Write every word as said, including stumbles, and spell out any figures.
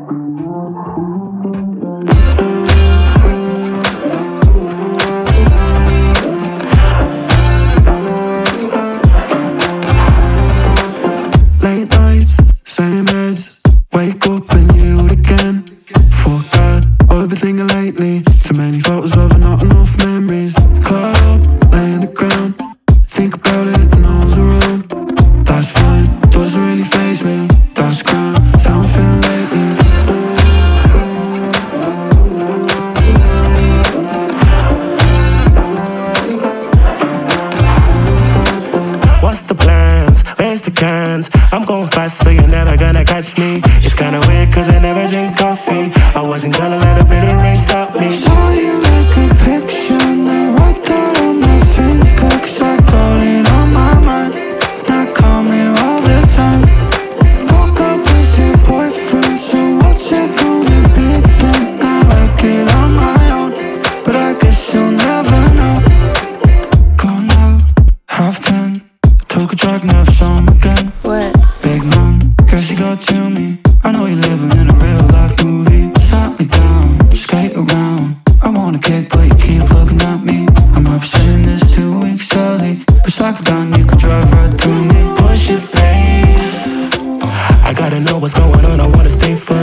Late nights, same beds. Wake up and you it again. Fuck that, I've been thinking lately. Too many photos of and not enough memories. Caught up, lay on the ground. Think about it and I was around. That's fine, doesn't really faze me. That's grand, that's how I'm feeling lately. What's the plans? Where's the cans? I'm going fast so you're never gonna catch me. It's kinda weird cause I never drink coffee. I wasn't gonna let a bit of rain stop me. Saw you like a picture and I write that on my finger. Cause I got it on my mind. Not coming all the time. Woke up with your boyfriend, so what's it gonna be then? I like it on my own, but I guess you'll never know. Gone out, half ten. Took a drug, never saw him again. What? Big man, guess you got to me. I know you're living in a real life movie. Sat me down, skate around. I want a kick, but you keep looking at me. I might be saying this two weeks early, but cycle down, you can drive right through me. Push it, babe. I gotta know what's going on, I wanna stay free.